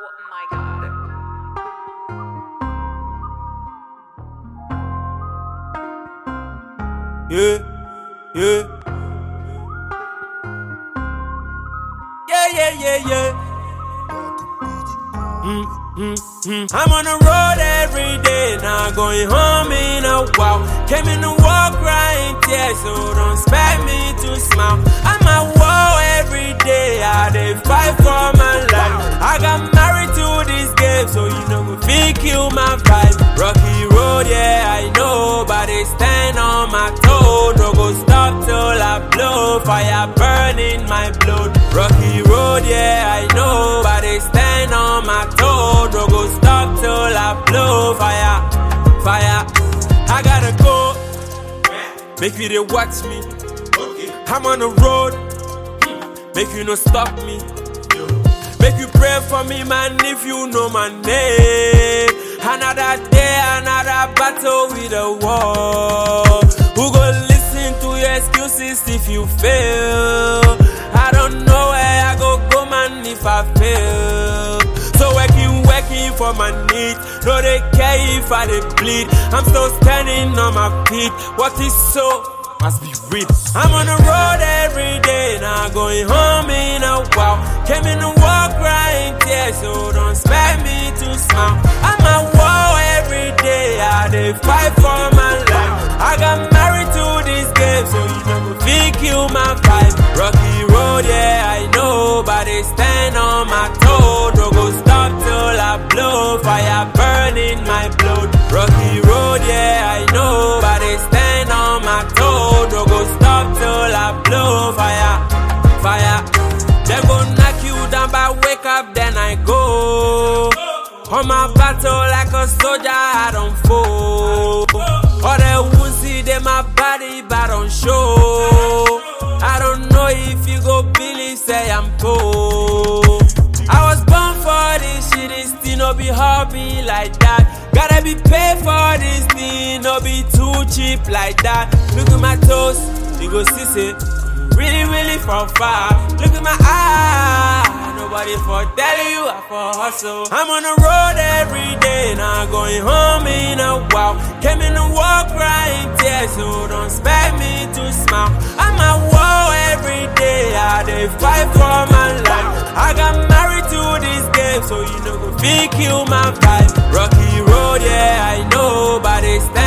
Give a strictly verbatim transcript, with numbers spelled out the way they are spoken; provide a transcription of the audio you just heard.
Oh my god. Yeah, yeah. Yeah, yeah, yeah, yeah. Mm, mm, mm. I'm on the road every day, now going home in a while. Came in to walk, crying tears, so don't expect me to smile. I'm at war every day, I dey fight for my life. I got married to this game, so you know me fit kill my vibe. Rocky road, yeah, I know, but they stand on my toe. No go stop till I blow, fire burning my blood. Rocky road, yeah, I know, but they stand on my toe. No go stop till I blow, fire, fire. I gotta go, make you they watch me. I'm on the road, make you no stop me. Make you pray for me, man, if you know my name. Another day, another battle with the war. Who go listen to your excuses if you fail? I don't know where I go go, man, if I fail. So working, working for my needs. No, they care if I they bleed. I'm still standing on my feet. What is so? Must be real. I'm on the road every day, now going home in a while. Came in to walk, crying tears, so don't expect me to smile. I'm at war every day, I dey fight for my life. I got married to this game, so you know me fit kill my vibe. Rocky road, yeah, I know, but they stand on my toe. No go stop till I blow, fire burning my blood. Rocky road, yeah, I know, but they stand on my toe. No go stop till I blow, fire, fire. They go knock you down, but wake up, then I go. On my battle like a soldier, I don't fall. All they won't see, they my body, but don't show. I don't know if you go believe, say I'm poor. I was born for this shit, this thing no be hobby like that. Gotta be paid for this thing, no be too cheap like that. Look at my toes, you go see it. Really, really from far. Look at my eyes, nobody for telling you I for hustle. I'm on the road every day, now going home in a while. Came in to walk, crying tears, so don't expect me to smile. I'm at war every day, I dey fight for my life. I got married to this game, so you know go fit kill my vibe. Rocky road, yeah, I know, but they stand